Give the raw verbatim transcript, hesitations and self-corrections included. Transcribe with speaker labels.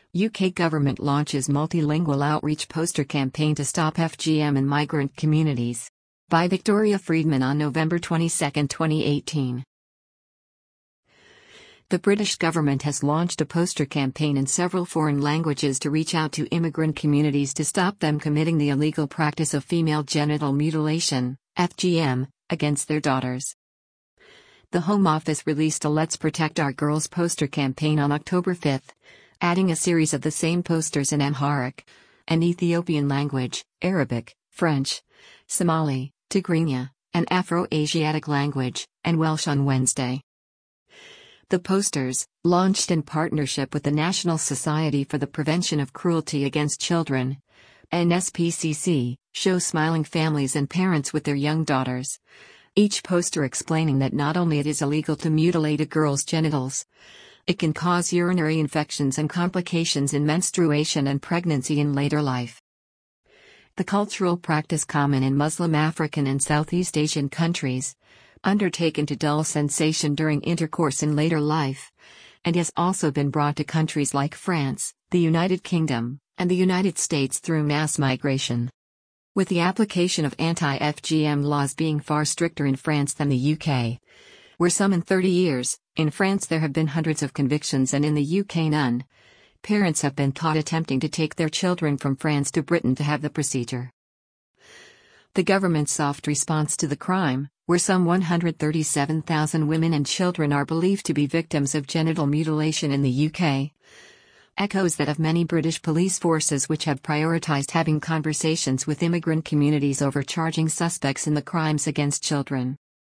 Speaker 1: U K government launches multilingual outreach poster campaign to stop F G M in migrant communities. By Victoria Friedman on November twenty-second, twenty eighteen. The British government has launched a poster campaign in several foreign languages to reach out to immigrant communities to stop them committing the illegal practice of female genital mutilation, F G M, against their daughters. The Home Office released a Let's Protect Our Girls poster campaign on October fifth, adding a series of the same posters in Amharic, an Ethiopian language, Arabic, French, Somali, Tigrinya, an Afro-Asiatic language, and Welsh on Wednesday. The posters, launched in partnership with the National Society for the Prevention of Cruelty Against Children, N S P C C, show smiling families and parents with their young daughters. Each poster explaining that not only it is illegal to mutilate a girl's genitals, it can cause urinary infections and complications in menstruation and pregnancy in later life. The cultural practice common in Muslim African and Southeast Asian countries, undertaken to dull sensation during intercourse in later life, and has also been brought to countries like France, the United Kingdom, and the United States through mass migration. With the application of anti-F G M laws being far stricter in France than the U K, where some in thirty years, in France there have been hundreds of convictions and in the U K none, parents have been caught attempting to take their children from France to Britain to have the procedure. The government's soft response to the crime, where some one hundred thirty-seven thousand women and children are believed to be victims of genital mutilation in the U K, echoes that of many British police forces which have prioritized having conversations with immigrant communities over charging suspects in the crimes against children.